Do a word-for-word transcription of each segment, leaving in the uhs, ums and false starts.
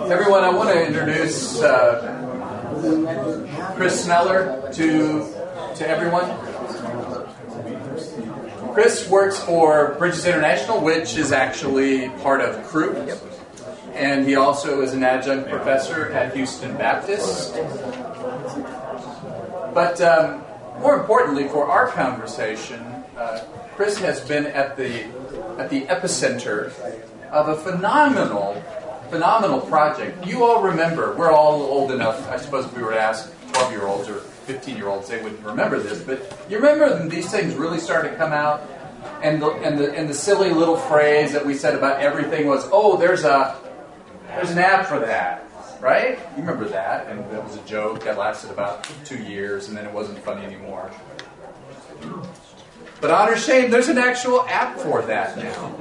Everyone, I want to introduce uh, Chris Sneller to to everyone. Chris works for Bridges International, which is actually part of C R U, and he also is an adjunct professor at Houston Baptist. But um, more importantly, for our conversation, uh, Chris has been at the at the epicenter of a phenomenal, phenomenal project. You all remember, we're all old enough, I suppose if we were to ask twelve-year-olds or fifteen-year-olds, they wouldn't remember this, but you remember when these things really started to come out, and the, and the, and the silly little phrase that we said about everything was, oh, there's a there's an app for that, right? You remember that, and that was a joke that lasted about two years, and then it wasn't funny anymore. But honor shame, there's an actual app for that now.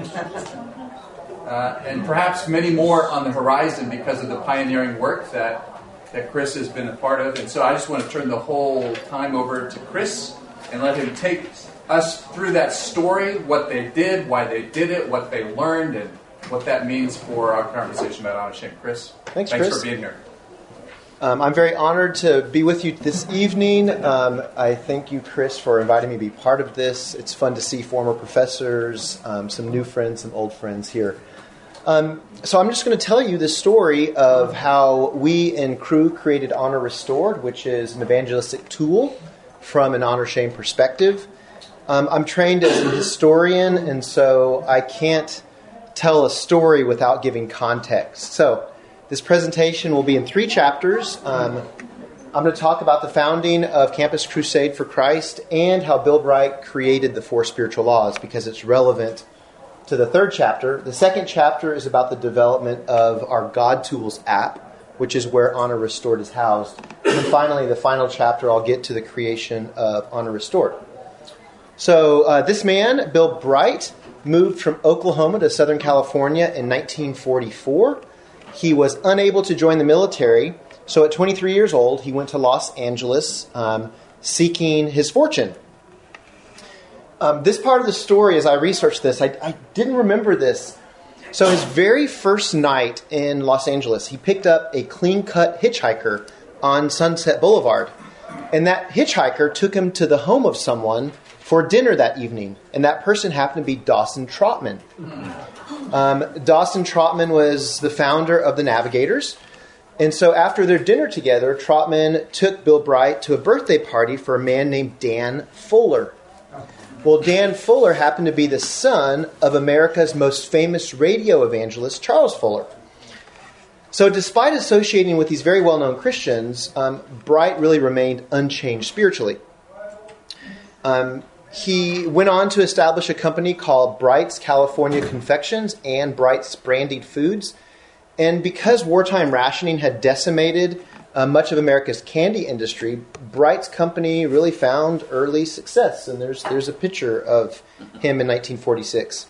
Uh, and perhaps many more on the horizon because of the pioneering work that, that Chris has been a part of. And so I just want to turn the whole time over to Chris and let him take us through that story, what they did, why they did it, what they learned, and what that means for our conversation about honor shame. Chris, thanks, thanks Chris. for being here. Um, I'm very honored to be with you this evening. Um, I thank you, Chris, for inviting me to be part of this. It's fun to see former professors, um, some new friends, some old friends here. Um, so I'm just going to tell you the story of how we in C R U created Honor Restored, which is an evangelistic tool from an honor shame perspective. Um, I'm trained as a historian, and so I can't tell a story without giving context. So this presentation will be in three chapters. Um, I'm going to talk about the founding of Campus Crusade for Christ and how Bill Bright created the four spiritual laws, because it's relevant to the third chapter. The second chapter is about the development of our God Tools app, which is where Honor Restored is housed. And then finally, the final chapter, I'll get to the creation of Honor Restored. So uh, this man, Bill Bright, moved from Oklahoma to Southern California in nineteen forty-four. He was unable to join the military, so at twenty-three years old, he went to Los Angeles um, seeking his fortune. Um, this part of the story, as I researched this, I, I didn't remember this. So his very first night in Los Angeles, he picked up a clean-cut hitchhiker on Sunset Boulevard. And that hitchhiker took him to the home of someone for dinner that evening. And that person happened to be Dawson Trotman. Um, Dawson Trotman was the founder of the Navigators. And so after their dinner together, Trotman took Bill Bright to a birthday party for a man named Dan Fuller. Well, Dan Fuller happened to be the son of America's most famous radio evangelist, Charles Fuller. So despite associating with these very well-known Christians, um, Bright really remained unchanged spiritually. Um, he went on to establish a company called Bright's California Confections and Bright's Brandied Foods. And because wartime rationing had decimated Uh, much of America's candy industry, Bright's company really found early success, and there's there's a picture of him in nineteen forty-six.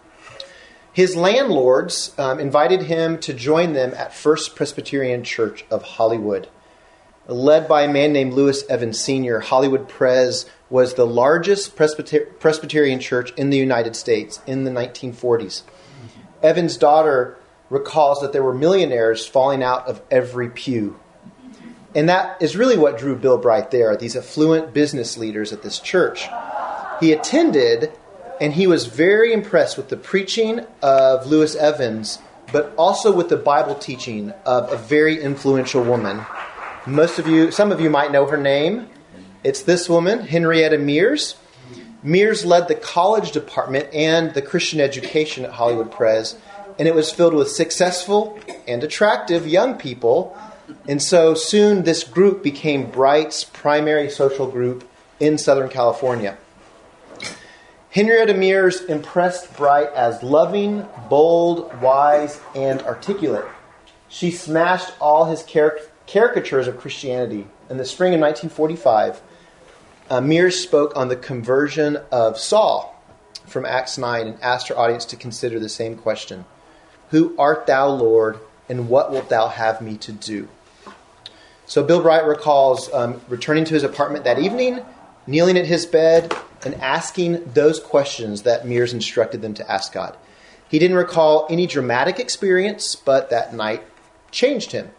His landlords um, invited him to join them at First Presbyterian Church of Hollywood. Led by a man named Lewis Evans Senior, Hollywood Pres was the largest Presbyter- Presbyterian church in the United States in the nineteen forties. Evans' daughter recalls that there were millionaires falling out of every pew. And that is really what drew Bill Bright there, these affluent business leaders at this church. He attended, and he was very impressed with the preaching of Lewis Evans, but also with the Bible teaching of a very influential woman. Most of you, some of you might know her name. It's this woman, Henrietta Mears. Mears led the college department and the Christian education at Hollywood Pres, and it was filled with successful and attractive young people. And so soon this group became Bright's primary social group in Southern California. Henrietta Mears impressed Bright as loving, bold, wise, and articulate. She smashed all his caric- caricatures of Christianity. In the spring of nineteen forty-five, uh, Mears spoke on the conversion of Saul from Acts nine and asked her audience to consider the same question. Who art thou, Lord, and what wilt thou have me to do? So Bill Bright recalls um, returning to his apartment that evening, kneeling at his bed, and asking those questions that Mears instructed them to ask God. He didn't recall any dramatic experience, but that night changed him.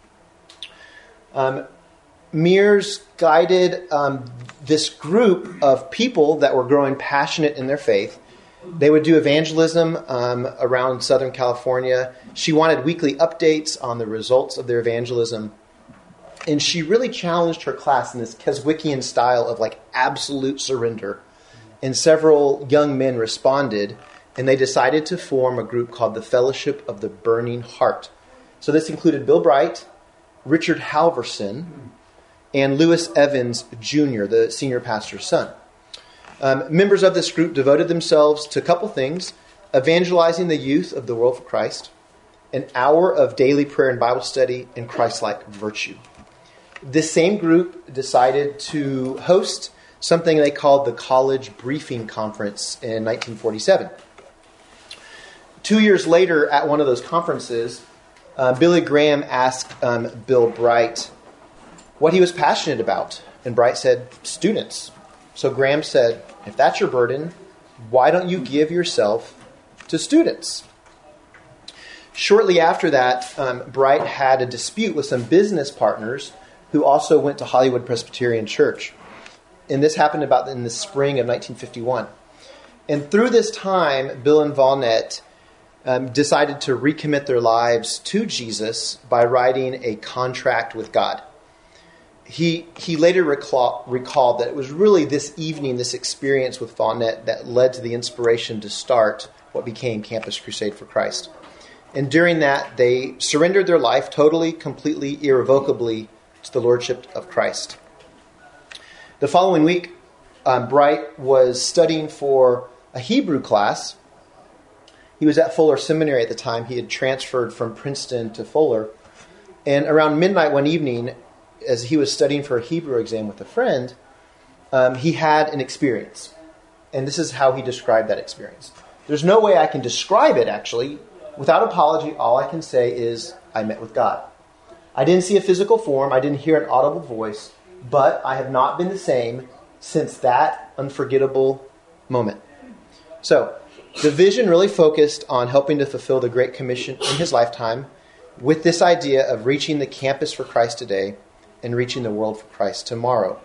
Um, Mears guided um, this group of people that were growing passionate in their faith. They would do evangelism um, around Southern California. She wanted weekly updates on the results of their evangelism. And she really challenged her class in this Keswickian style of like absolute surrender. And several young men responded, and they decided to form a group called the Fellowship of the Burning Heart. So this included Bill Bright, Richard Halverson, and Lewis Evans Junior, the senior pastor's son. Um, members of this group devoted themselves to a couple things: evangelizing the youth of the world for Christ, an hour of daily prayer and Bible study, and Christ-like virtue. This same group decided to host something they called the College Briefing Conference in nineteen forty-seven. Two years later, at one of those conferences, uh, Billy Graham asked um, Bill Bright what he was passionate about. And Bright said, students. So Graham said, if that's your burden, why don't you give yourself to students? Shortly after that, um, Bright had a dispute with some business partners who also went to Hollywood Presbyterian Church. And this happened about in the spring of nineteen fifty-one. And through this time, Bill and Volnette um, decided to recommit their lives to Jesus by writing a contract with God. He he later recall, recalled that it was really this evening, this experience with Volnette, that led to the inspiration to start what became Campus Crusade for Christ. And during that, they surrendered their life totally, completely, irrevocably to the Lordship of Christ. The following week, um, Bright was studying for a Hebrew class. He was at Fuller Seminary at the time. He had transferred from Princeton to Fuller. And around midnight one evening, as he was studying for a Hebrew exam with a friend, um, he had an experience. And this is how he described that experience. There's no way I can describe it, actually. Without apology, all I can say is, I met with God. I didn't see a physical form. I didn't hear an audible voice. But I have not been the same since that unforgettable moment. So, the vision really focused on helping to fulfill the Great Commission in his lifetime with this idea of reaching the campus for Christ today and reaching the world for Christ tomorrow.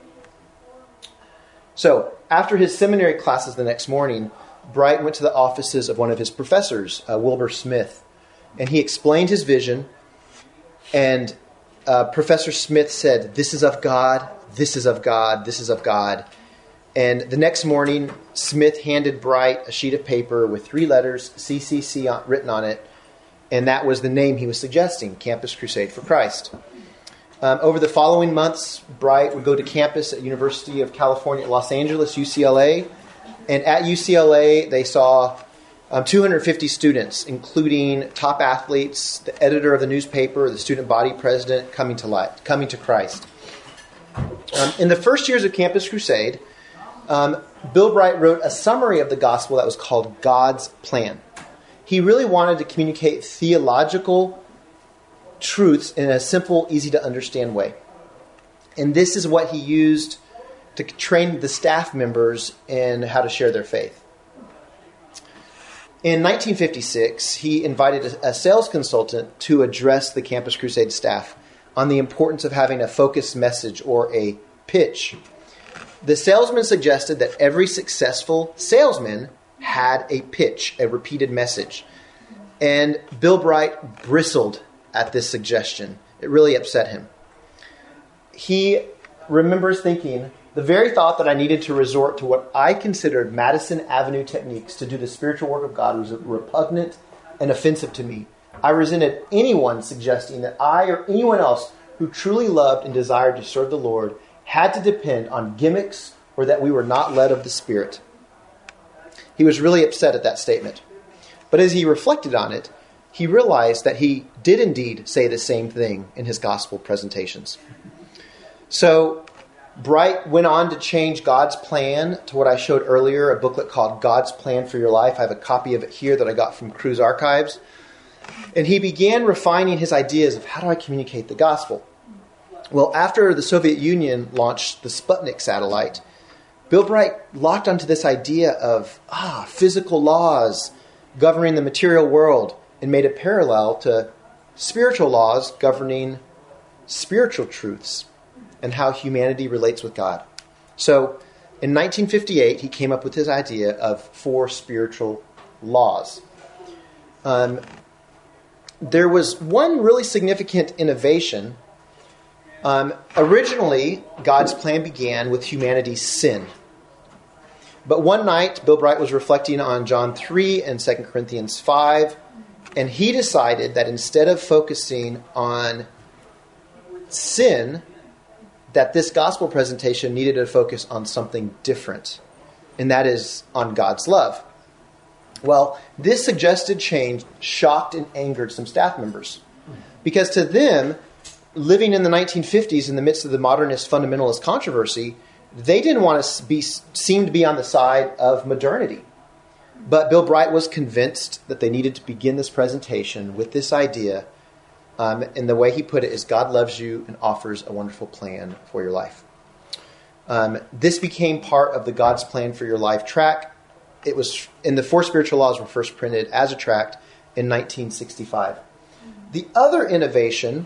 So, after his seminary classes the next morning, Bright went to the offices of one of his professors, uh, Wilbur Smith, and he explained his vision. And uh, Professor Smith said, "This is of God, this is of God, this is of God." And the next morning, Smith handed Bright a sheet of paper with three letters, C C C, on, written on it, and that was the name he was suggesting, Campus Crusade for Christ. Um, over the following months, Bright would go to campus at University of California, Los Angeles, U C L A. And at U C L A, they saw um, two hundred fifty students, including top athletes, the editor of the newspaper, the student body president, coming to life, coming to Christ. Um, in the first years of Campus Crusade, um, Bill Bright wrote a summary of the gospel that was called God's Plan. He really wanted to communicate theological truths in a simple, easy-to-understand way. And this is what he used to train the staff members in how to share their faith. In nineteen fifty-six, he invited a sales consultant to address the Campus Crusade staff on the importance of having a focused message or a pitch. The salesman suggested that every successful salesman had a pitch, a repeated message. And Bill Bright bristled at this suggestion. It really upset him. He remembers thinking, the very thought that I needed to resort to what I considered Madison Avenue techniques to do the spiritual work of God was repugnant and offensive to me. I resented anyone suggesting that I or anyone else who truly loved and desired to serve the Lord had to depend on gimmicks or that we were not led of the Spirit. He was really upset at that statement. But as he reflected on it, he realized that he did indeed say the same thing in his gospel presentations. So Bright went on to change God's plan to what I showed earlier, a booklet called God's Plan for Your Life. I have a copy of it here that I got from Cruise Archives. And he began refining his ideas of how do I communicate the gospel. Well, after the Soviet Union launched the Sputnik satellite, Bill Bright locked onto this idea of ah, physical laws governing the material world and made a parallel to spiritual laws governing spiritual truths and how humanity relates with God. So in nineteen fifty-eight, he came up with his idea of four spiritual laws. Um, there was one really significant innovation. Um, originally, God's plan began with humanity's sin. But one night, Bill Bright was reflecting on John three and Second Corinthians five, and he decided that instead of focusing on sin, that this gospel presentation needed to focus on something different, and that is on God's love. Well, this suggested change shocked and angered some staff members, because to them, living in the nineteen fifties in the midst of the modernist fundamentalist controversy, they didn't want to be seem to be on the side of modernity. But Bill Bright was convinced that they needed to begin this presentation with this idea. Um, and the way he put it is, God loves you and offers a wonderful plan for your life. Um, this became part of the God's Plan for Your Life tract. It was, and the Four Spiritual Laws were first printed as a tract in nineteen sixty-five. The other innovation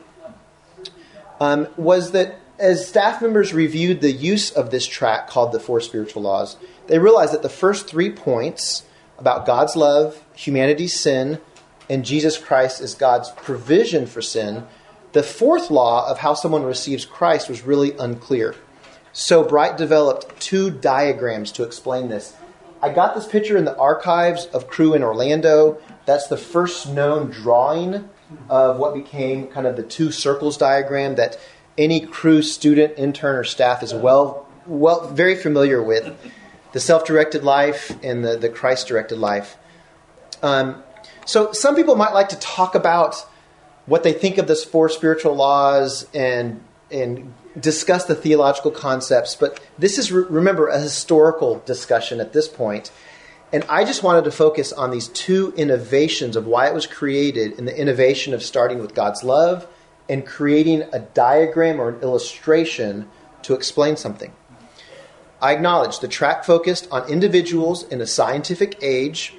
um, was that as staff members reviewed the use of this tract called the Four Spiritual Laws, they realized that the first three points about God's love, humanity's sin, and Jesus Christ as God's provision for sin, the fourth law of how someone receives Christ was really unclear. So Bright developed two diagrams to explain this. I got this picture in the archives of Cru in Orlando. That's the first known drawing of what became kind of the two circles diagram that any Cru student, intern, or staff is well, well, very familiar with. The self-directed life and the, the Christ-directed life. Um, so some people might like to talk about what they think of this four spiritual laws and and discuss the theological concepts, but this is, remember, a historical discussion at this point. And I just wanted to focus on these two innovations of why it was created, and the innovation of starting with God's love and creating a diagram or an illustration to explain something. I acknowledge the tract focused on individuals in a scientific age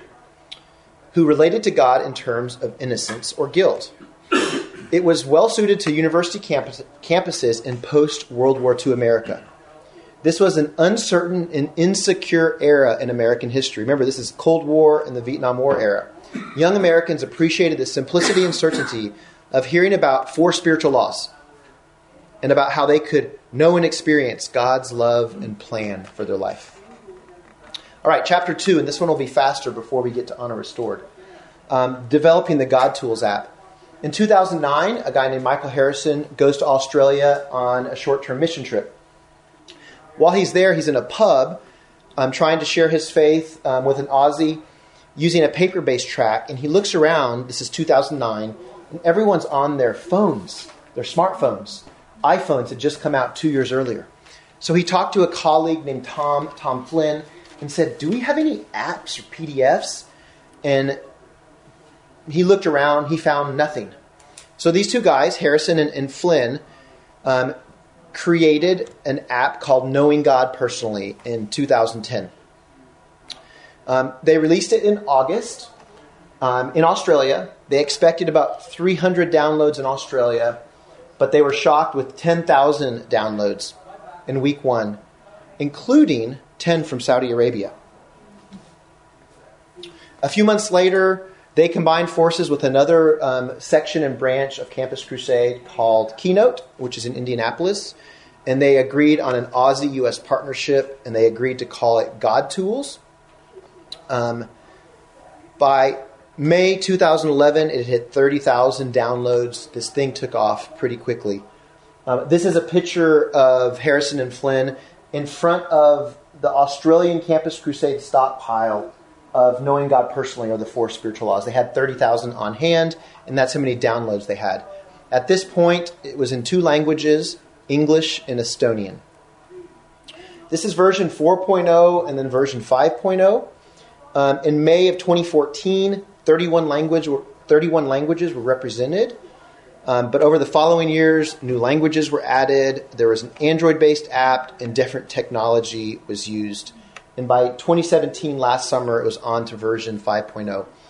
who related to God in terms of innocence or guilt. It was well suited to university campus, campuses in post-World War Two America. This was an uncertain and insecure era in American history. Remember, this is Cold War and the Vietnam War era. Young Americans appreciated the simplicity and certainty of hearing about four spiritual laws and about how they could know and experience God's love and plan for their life. All right, chapter two, and this one will be faster before we get to Honor Restored. Um, developing the God Tools app. In two thousand nine, a guy named Michael Harrison goes to Australia on a short-term mission trip. While he's there, he's in a pub um, trying to share his faith um, with an Aussie using a paper-based tract, and he looks around, this is two thousand nine, and everyone's on their phones, their smartphones. iPhones had just come out two years earlier. So he talked to a colleague named Tom, Tom Flynn, and said, do we have any apps or P D Fs? And he looked around, he found nothing. So these two guys, Harrison and, and Flynn, um, created an app called Knowing God Personally in two thousand ten. Um, they released it in August um, in Australia. They expected about three hundred downloads in Australia, but they were shocked with ten thousand downloads in week one, including ten from Saudi Arabia. A few months later, they combined forces with another um, section and branch of Campus Crusade called Keynote, which is in Indianapolis, and they agreed on an Aussie-U S partnership, and they agreed to call it God Tools. Um, by May two thousand eleven, it hit thirty thousand downloads. This thing took off pretty quickly. Um, this is a picture of Harrison and Flynn in front of the Australian Campus Crusade stockpile of Knowing God Personally, or the Four Spiritual Laws. They had thirty thousand on hand, and that's how many downloads they had. At this point, it was in two languages, English and Estonian. This is version four point oh and then version five point oh. Um, in May of twenty fourteen, thirty-one, language, thirty-one languages were represented. Um, but over the following years, new languages were added. There was an Android-based app, and different technology was used. And by twenty seventeen, last summer, it was on to version five point oh.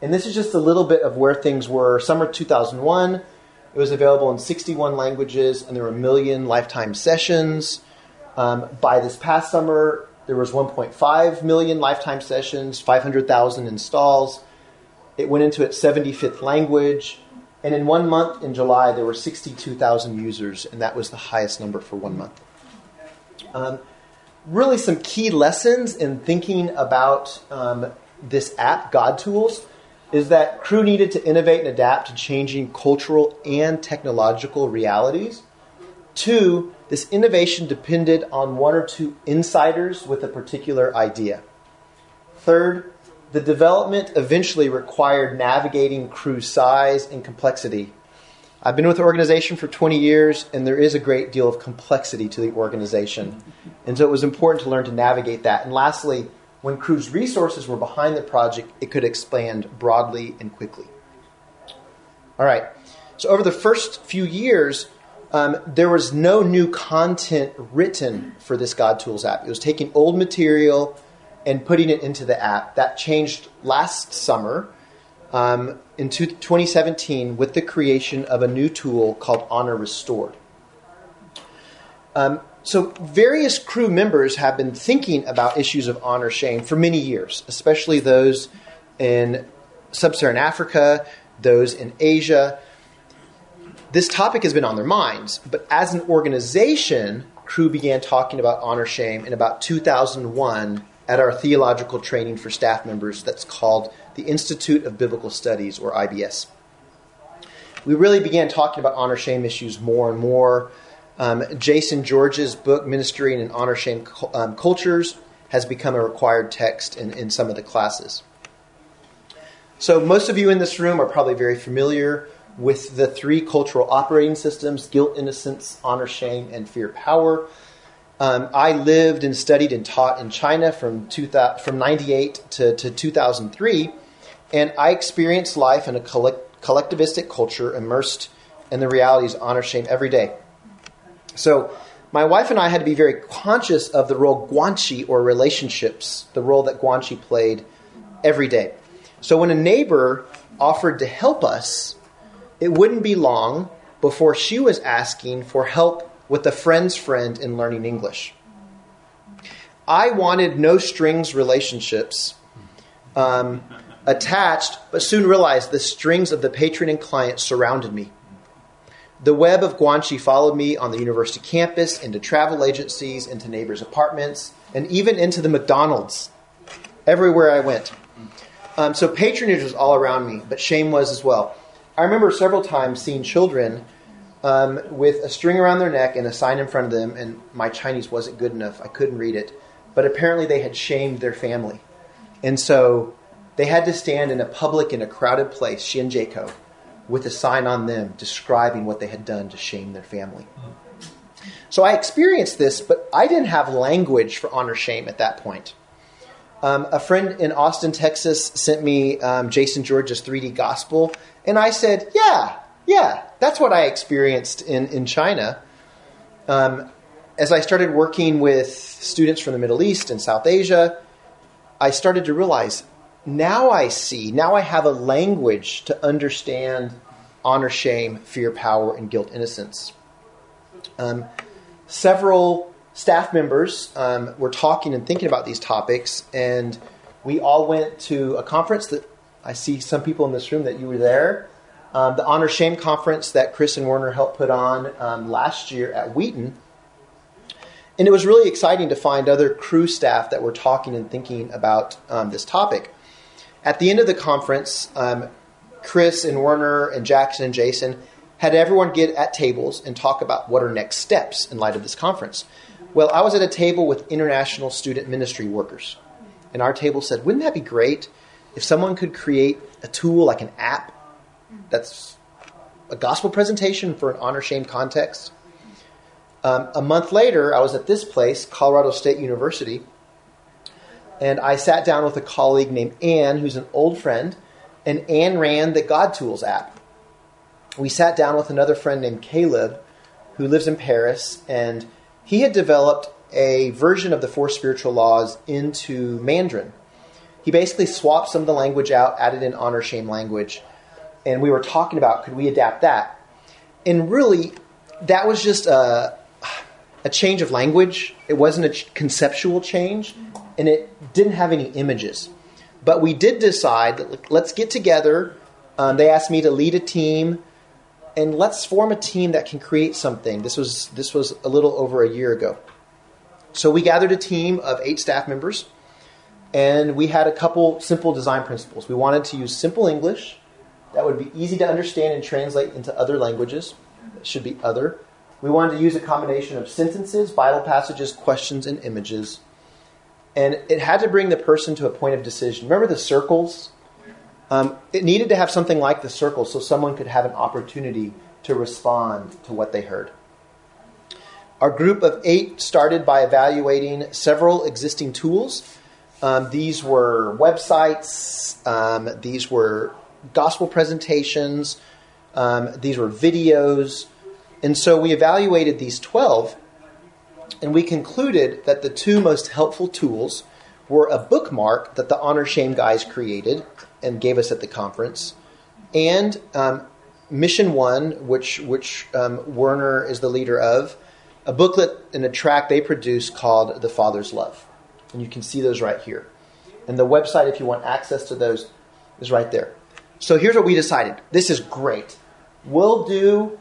And this is just a little bit of where things were. Summer two thousand one, it was available in sixty-one languages, and there were a million lifetime sessions. Um, by this past summer, there was one point five million lifetime sessions, five hundred thousand installs. It went into its seventy-fifth language. And in one month, in July, there were sixty-two thousand users, and that was the highest number for one month. Um, really some key lessons in thinking about um, this app, God Tools, is that Cru needed to innovate and adapt to changing cultural and technological realities. Two, this innovation depended on one or two insiders with a particular idea. Third, the development eventually required navigating Cru's size and complexity. I've been with the organization for twenty years, and there is a great deal of complexity to the organization. And so it was important to learn to navigate that. And lastly, when Cru's resources were behind the project, it could expand broadly and quickly. All right. So over the first few years, um, there was no new content written for this God Tools app. It was taking old material and putting it into the app. That changed last summer um, in twenty seventeen with the creation of a new tool called Honor Restored. Um, so various Cru members have been thinking about issues of honor shame for many years, especially those in sub-Saharan Africa, those in Asia. This topic has been on their minds, but as an organization, Cru began talking about honor shame in about two thousand one at our theological training for staff members that's called the Institute of Biblical Studies, or I B S. We really began talking about honor shame issues more and more. Um, Jason George's book, Ministering in Honor Shame um, Cultures, has become a required text in, in some of the classes. So most of you in this room are probably very familiar with the three cultural operating systems: guilt, innocence, honor, shame, and fear, power. Um, I lived and studied and taught in China from two thousand, from ninety-eight to, to two thousand three, and I experienced life in a collect, collectivistic culture immersed in the realities of honor, shame every day. So my wife and I had to be very conscious of the role guanxi, or relationships, the role that guanxi played every day. So when a neighbor offered to help us, it wouldn't be long before she was asking for help with a friend's friend in learning English. I wanted no strings relationships um, attached, but soon realized the strings of the patron and client surrounded me. The web of guanxi followed me on the university campus, into travel agencies, into neighbors' apartments, and even into the McDonald's, everywhere I went. Um, so patronage was all around me, but shame was as well. I remember several times seeing children um, with a string around their neck and a sign in front of them, and my Chinese wasn't good enough. I couldn't read it. But apparently they had shamed their family. And so they had to stand in a public, in a crowded place, Xianjieko, with a sign on them describing what they had done to shame their family. So I experienced this, but I didn't have language for honor shame at that point. Um, a friend in Austin, Texas, sent me um, Jason George's three D Gospel, and I said, yeah, yeah, that's what I experienced in, in China. Um, as I started working with students from the Middle East and South Asia, I started to realize, now I see, now I have a language to understand honor, shame, fear, power, and guilt, innocence. Um, several staff members um, were talking and thinking about these topics, and we all went to a conference that I see some people in this room that you were there. Um, the Honor Shame Conference that Chris and Werner helped put on um, last year at Wheaton. And it was really exciting to find other Cru staff that were talking and thinking about um, this topic. At the end of the conference, um, Chris and Werner and Jackson and Jason had everyone get at tables and talk about what are next steps in light of this conference. Well, I was at a table with international student ministry workers. And our table said, wouldn't that be great if someone could create a tool like an app that's a gospel presentation for an honor-shame context? Um, a month later, I was at this place, Colorado State University, and I sat down with a colleague named Ann, who's an old friend, and Ann ran the God Tools app. We sat down with another friend named Caleb, who lives in Paris, and he had developed a version of the Four Spiritual Laws into Mandarin. He basically swapped some of the language out, added in honor shame language. And we were talking about, could we adapt that? And really, that was just a, a change of language. It wasn't a ch- conceptual change, and it didn't have any images. But we did decide that let's get together. Um, they asked me to lead a team, and let's form a team that can create something. This was this was a little over a year ago. So we gathered a team of eight staff members, and we had a couple simple design principles. We wanted to use simple English that would be easy to understand and translate into other languages. It should be other. We wanted to use a combination of sentences, Bible passages, questions, and images. And it had to bring the person to a point of decision. Remember the circles? Um, it needed to have something like the circles so someone could have an opportunity to respond to what they heard. Our group of eight started by evaluating several existing tools. Um, these were websites. Um, these were gospel presentations. Um, these were videos. And so we evaluated these twelve, and we concluded that the two most helpful tools were a bookmark that the Honor Shame guys created and gave us at the conference, and um, Mission One, which which um, Werner is the leader of, a booklet and a track they produced called The Father's Love. And you can see those right here. And the website, if you want access to those, is right there. So here's what we decided. This is great. We'll do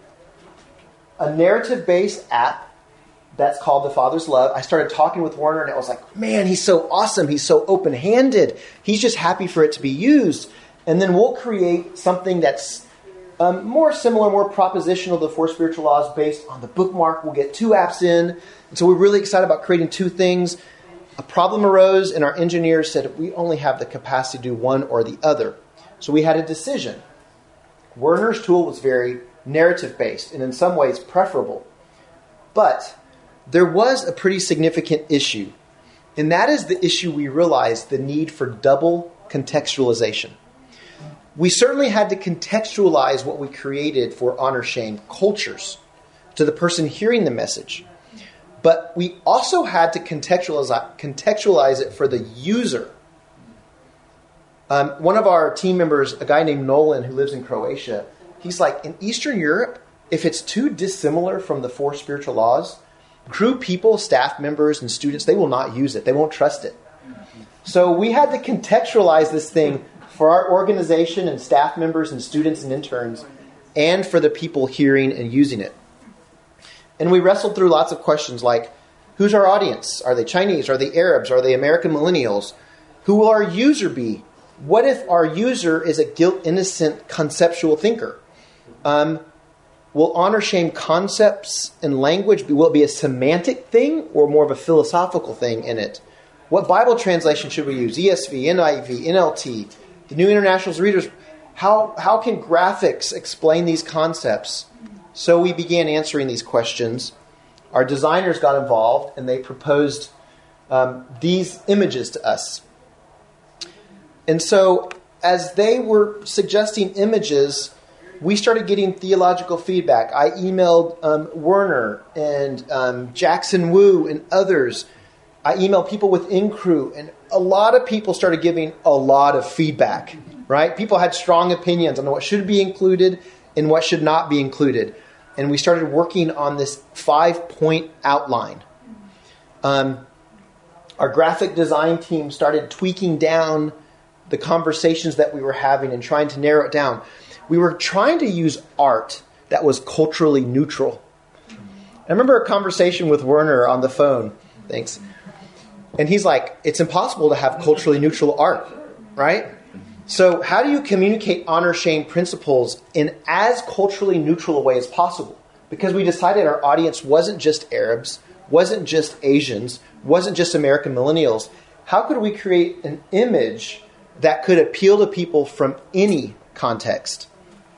a narrative-based app that's called The Father's Love. I started talking with Werner, and it was like, man, he's so awesome. He's so open-handed. He's just happy for it to be used. And then we'll create something that's um, more similar, more propositional to the Four Spiritual Laws based on the bookmark. We'll get two apps in. And so we're really excited about creating two things. A problem arose, and our engineers said we only have the capacity to do one or the other. So we had a decision. Werner's tool was very narrative-based and in some ways preferable. But there was a pretty significant issue, and that is the issue we realized, the need for double contextualization. We certainly had to contextualize what we created for honor shame cultures to the person hearing the message. But we also had to contextualize, contextualize it for the user. Um, one of our team members, a guy named Nolan who lives in Croatia, he's like, in Eastern Europe, if it's too dissimilar from the Four Spiritual Laws, crew people, staff members, and students, they will not use it. They won't trust it. So we had to contextualize this thing for our organization and staff members and students and interns, and for the people hearing and using it. And we wrestled through lots of questions like, who's our audience? Are they Chinese? Are they Arabs? Are they American millennials? Who will our user be? What if our user is a guilt-innocent conceptual thinker? Um, will honor shame concepts and language, be, will it be a semantic thing or more of a philosophical thing in it? What Bible translation should we use? E S V, N I V, N L T, the New International Readers. How, how can graphics explain these concepts? So we began answering these questions. Our designers got involved, and they proposed um, these images to us. And so as they were suggesting images, we started getting theological feedback. I emailed um, Werner and um, Jackson Wu and others. I emailed people within crew, and a lot of people started giving a lot of feedback, right? People had strong opinions on what should be included and what should not be included. And we started working on this five-point outline. Um, our graphic design team started tweaking down the conversations that we were having and trying to narrow it down. We were trying to use art that was culturally neutral. I remember a conversation with Werner on the phone. Thanks. And he's like, it's impossible to have culturally neutral art, right? So how do you communicate honor shame principles in as culturally neutral a way as possible? Because we decided our audience wasn't just Arabs, wasn't just Asians, wasn't just American millennials. How could we create an image that could appeal to people from any context?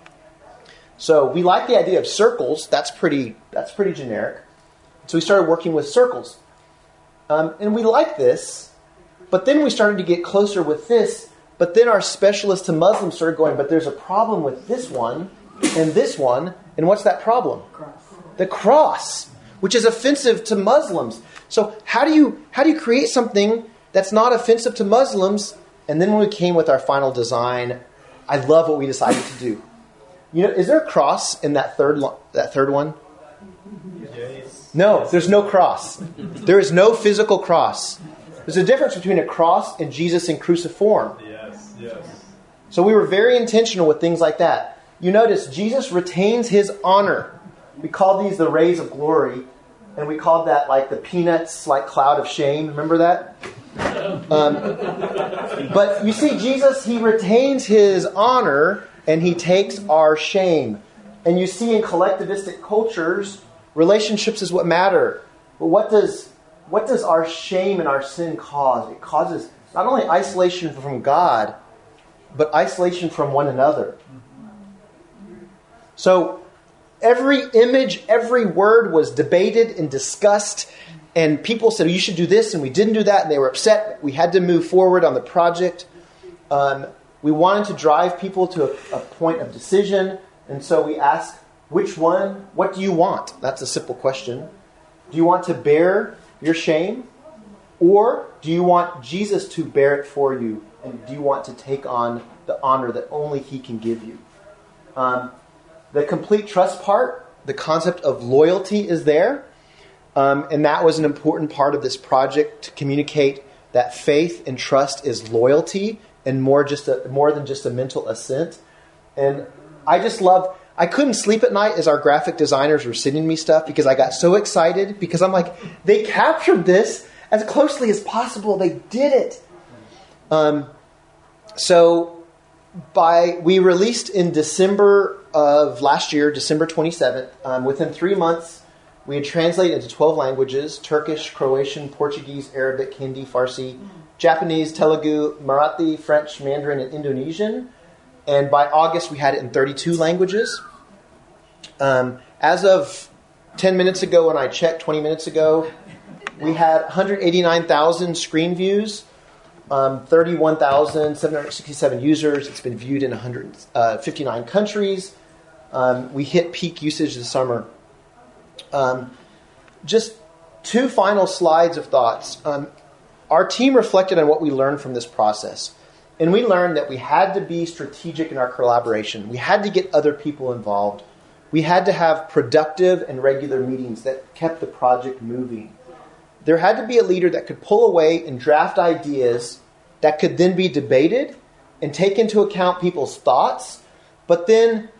So we like the idea of circles. That's pretty, that's pretty generic. So we started working with circles. Um, and we like this, but then we started to get closer with this. But then our specialists to Muslims started going, but there's a problem with this one and this one. And what's that problem? Cross. The cross, which is offensive to Muslims. So how do you how do you create something that's not offensive to Muslims. And then when we came with our final design, I love what we decided to do. You know, is there a cross in that third lo- that third one? Yes. No, there's no cross. There is no physical cross. There's a difference between a cross and Jesus in cruciform. Yes, yes. So we were very intentional with things like that. You notice Jesus retains his honor. We call these the rays of glory, and we called that like the peanuts, like cloud of shame. Remember that? Um, but you see, Jesus, he retains his honor, and he takes our shame. And you see in collectivistic cultures, relationships is what matter. But what does what does our shame and our sin cause? It causes not only isolation from God, but isolation from one another. So every image, every word was debated and discussed, and people said, you should do this, and we didn't do that, and they were upset. We had to move forward on the project. Um, we wanted to drive people to a, a point of decision, and so we asked, which one, what do you want? That's a simple question. Do you want to bear your shame? Or do you want Jesus to bear it for you? And do you want to take on the honor that only he can give you? Um, the complete trust part, the concept of loyalty is there. Um, and that was an important part of this project, to communicate that faith and trust is loyalty and more just a, more than just a mental assent. And I just love... I couldn't sleep at night as our graphic designers were sending me stuff because I got so excited because I'm like, they captured this as closely as possible. They did it. Um, so by we released in December of last year, December twenty-seventh. Um, within three months, we had translated into twelve languages: Turkish, Croatian, Portuguese, Arabic, Hindi, Farsi, Japanese, Telugu, Marathi, French, Mandarin, and Indonesian. And by August, we had it in thirty-two languages. Um, as of ten minutes ago, when I checked twenty minutes ago, we had one hundred eighty-nine thousand screen views, um, thirty-one thousand seven hundred sixty-seven users. It's been viewed in one hundred fifty-nine countries. Um, we hit peak usage this summer. Um, just two final slides of thoughts. Um, our team reflected on what we learned from this process. And we learned that we had to be strategic in our collaboration. We had to get other people involved. We had to have productive and regular meetings that kept the project moving. There had to be a leader that could pull away and draft ideas that could then be debated and take into account people's thoughts. But then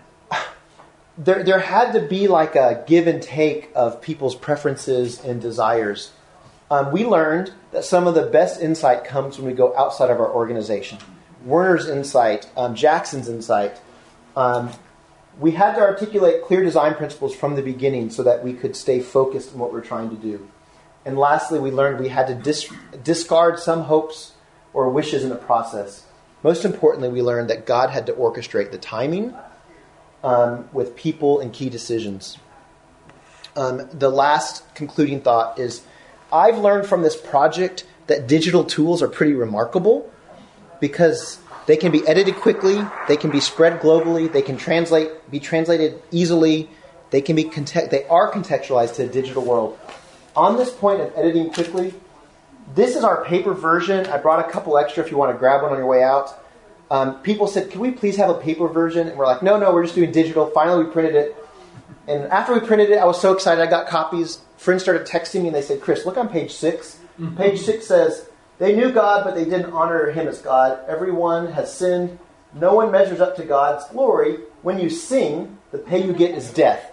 there, there had to be like a give and take of people's preferences and desires. Um, we learned that some of the best insight comes when we go outside of our organization. Werner's insight, um, Jackson's insight. Um, we had to articulate clear design principles from the beginning so that we could stay focused on what we're trying to do. And lastly, we learned we had to dis- discard some hopes or wishes in the process. Most importantly, we learned that God had to orchestrate the timing um, with people and key decisions. Um, the last concluding thought is, I've learned from this project that digital tools are pretty remarkable because they can be edited quickly, they can be spread globally, they can translate, be translated easily, they can be context, they are contextualized to a digital world. On this point of editing quickly, this is our paper version. I brought a couple extra if you want to grab one on your way out. Um, people said, can we please have a paper version? And we're like, no, no, we're just doing digital. Finally, we printed it. And after we printed it, I was so excited. I got copies. Friends started texting me and they said, Chris, look on page six. Mm-hmm. Page six says, they knew God, but they didn't honor him as God. Everyone has sinned. No one measures up to God's glory. When you sing, the pay you get is death.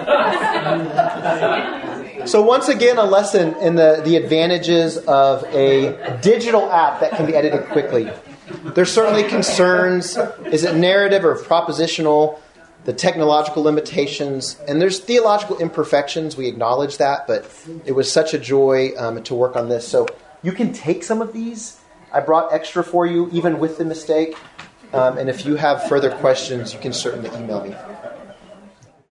So once again, a lesson in the, the advantages of a digital app that can be edited quickly. There's certainly concerns. Is it narrative or propositional? The technological limitations, and there's theological imperfections. We acknowledge that, but it was such a joy um, to work on this. So you can take some of these. I brought extra for you, even with the mistake. Um, and if you have further questions, you can certainly email me.